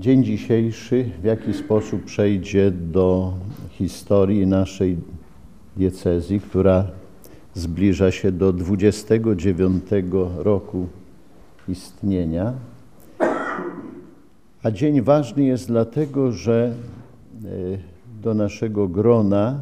Dzień dzisiejszy w jaki sposób przejdzie do historii naszej diecezji, która zbliża się do 29 roku istnienia. A dzień ważny jest dlatego, że do naszego grona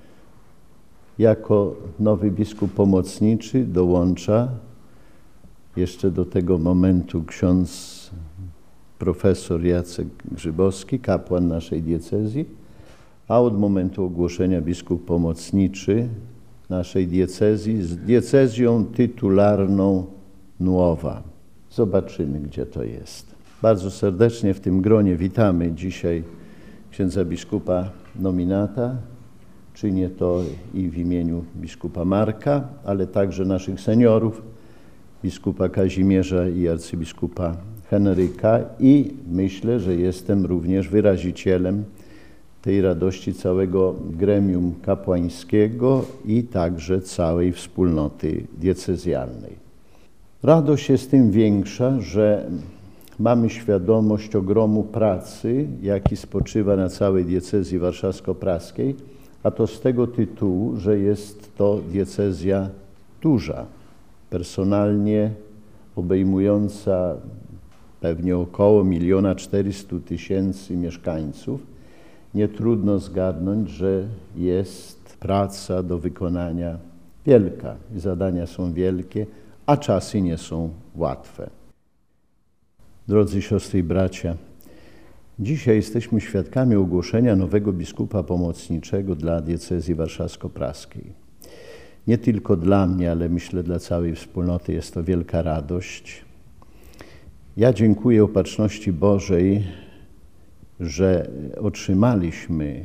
jako nowy biskup pomocniczy dołącza jeszcze do tego momentu ksiądz profesor Jacek Grzybowski, kapłan naszej diecezji, a od momentu ogłoszenia biskup pomocniczy naszej diecezji z diecezją tytularną Nuowa. Zobaczymy, gdzie to jest. Bardzo serdecznie w tym gronie witamy dzisiaj księdza biskupa nominata. Czynię to i w imieniu biskupa Marka, ale także naszych seniorów, biskupa Kazimierza i arcybiskupa Henryka, i myślę, że jestem również wyrazicielem tej radości całego gremium kapłańskiego i także całej wspólnoty diecezjalnej. Radość jest tym większa, że mamy świadomość ogromu pracy, jaki spoczywa na całej diecezji warszawsko-praskiej, a to z tego tytułu, że jest to diecezja duża, personalnie obejmująca pewnie około 1,4 miliona mieszkańców. Nie trudno zgadnąć, że jest praca do wykonania wielka. Zadania są wielkie, a czasy nie są łatwe. Drodzy siostry i bracia, dzisiaj jesteśmy świadkami ogłoszenia nowego biskupa pomocniczego dla diecezji warszawsko-praskiej. Nie tylko dla mnie, ale myślę dla całej wspólnoty jest to wielka radość. Ja dziękuję Opatrzności Bożej, że otrzymaliśmy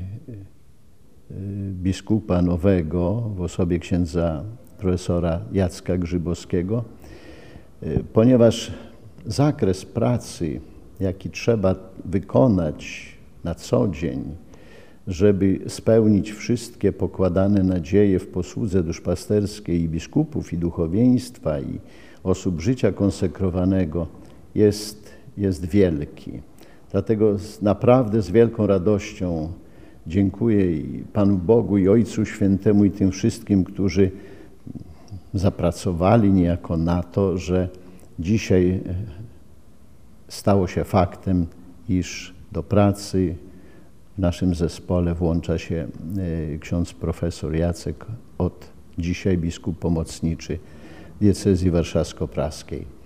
biskupa nowego w osobie księdza profesora Jacka Grzybowskiego, ponieważ zakres pracy, jaki trzeba wykonać na co dzień, żeby spełnić wszystkie pokładane nadzieje w posłudze duszpasterskiej i biskupów, i duchowieństwa, i osób życia konsekrowanego, jest wielki. Dlatego naprawdę z wielką radością dziękuję i Panu Bogu, i Ojcu Świętemu, i tym wszystkim, którzy zapracowali niejako na to, że dzisiaj stało się faktem, iż do pracy w naszym zespole włącza się ksiądz profesor Jacek, od dzisiaj biskup pomocniczy diecezji warszawsko-praskiej.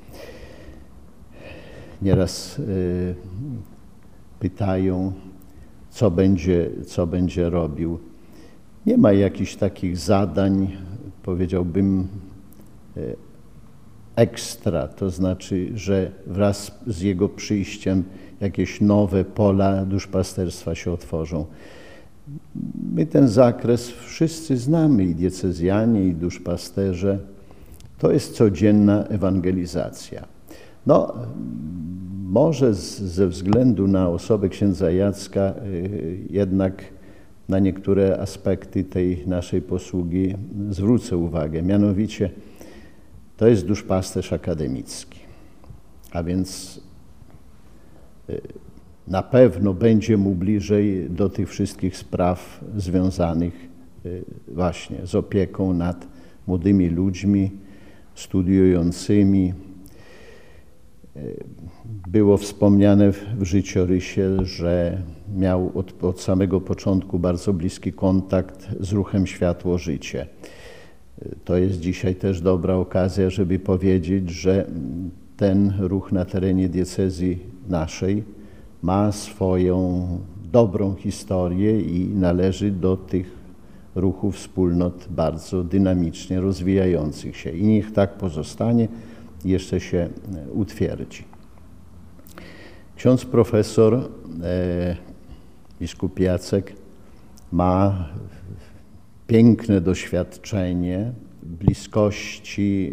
Nieraz pytają, co będzie robił. Nie ma jakichś takich zadań, powiedziałbym, ekstra, to znaczy, że wraz z jego przyjściem jakieś nowe pola duszpasterstwa się otworzą. My ten zakres wszyscy znamy, i diecezjanie, i duszpasterze. To jest codzienna ewangelizacja. No, może ze względu na osobę księdza Jacka jednak na niektóre aspekty tej naszej posługi zwrócę uwagę. Mianowicie to jest duszpasterz akademicki, a więc na pewno będzie mu bliżej do tych wszystkich spraw związanych właśnie z opieką nad młodymi ludźmi, studiującymi. Było wspomniane w życiorysie, że miał od samego początku bardzo bliski kontakt z ruchem Światło-Życie. To jest dzisiaj też dobra okazja, żeby powiedzieć, że ten ruch na terenie diecezji naszej ma swoją dobrą historię i należy do tych ruchów wspólnot bardzo dynamicznie rozwijających się. I niech tak pozostanie, jeszcze się utwierdzi. Ksiądz profesor biskup Jacek ma piękne doświadczenie bliskości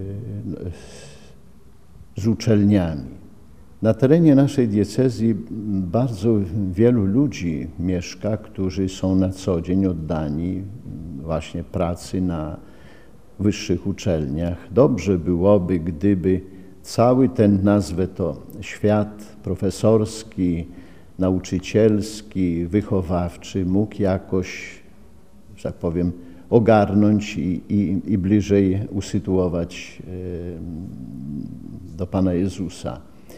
z uczelniami. Na terenie naszej diecezji bardzo wielu ludzi mieszka, którzy są na co dzień oddani właśnie pracy na wyższych uczelniach. Dobrze byłoby, gdyby cały ten, nazwę to, świat profesorski, nauczycielski, wychowawczy mógł jakoś, że tak powiem, ogarnąć i bliżej usytuować do Pana Jezusa.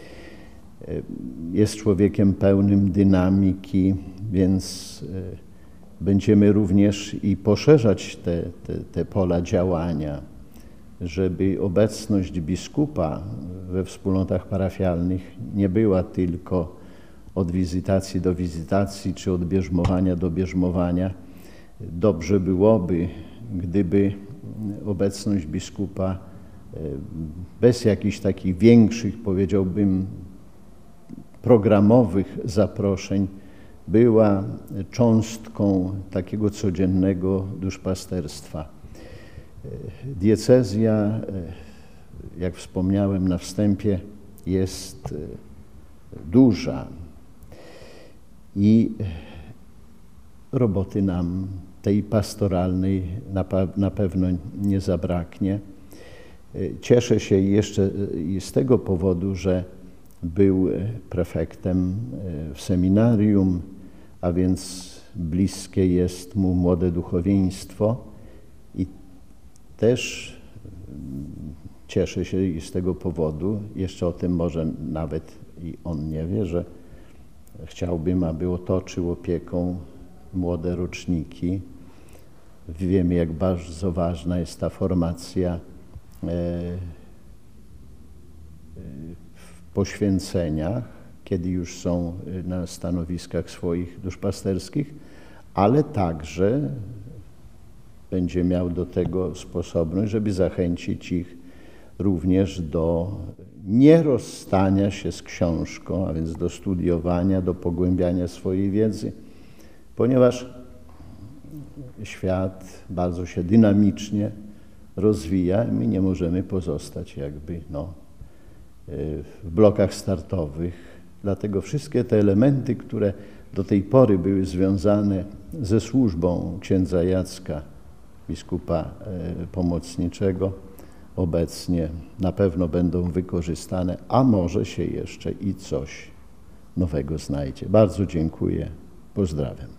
Jest człowiekiem pełnym dynamiki, więc będziemy również i poszerzać te pola działania, żeby obecność biskupa we wspólnotach parafialnych nie była tylko od wizytacji do wizytacji, czy od bierzmowania do bierzmowania. Dobrze byłoby, gdyby obecność biskupa bez jakichś takich większych, powiedziałbym, programowych zaproszeń była cząstką takiego codziennego duszpasterstwa. Diecezja, jak wspomniałem na wstępie, jest duża i roboty nam tej pastoralnej na pewno nie zabraknie. Cieszę się jeszcze i z tego powodu, że był prefektem w seminarium, a więc bliskie jest mu młode duchowieństwo i też cieszę się i z tego powodu, jeszcze o tym może nawet i on nie wie, że chciałbym, aby otoczył opieką młode roczniki. Wiemy, jak bardzo ważna jest ta formacja w poświęceniach, kiedy już są na stanowiskach swoich duszpasterskich, ale także będzie miał do tego sposobność, żeby zachęcić ich również do nierozstania się z książką, a więc do studiowania, do pogłębiania swojej wiedzy, ponieważ świat bardzo się dynamicznie rozwija i my nie możemy pozostać jakby w blokach startowych. Dlatego wszystkie te elementy, które do tej pory były związane ze służbą księdza Jacka, biskupa pomocniczego, obecnie na pewno będą wykorzystane, a może się jeszcze i coś nowego znajdzie. Bardzo dziękuję. Pozdrawiam.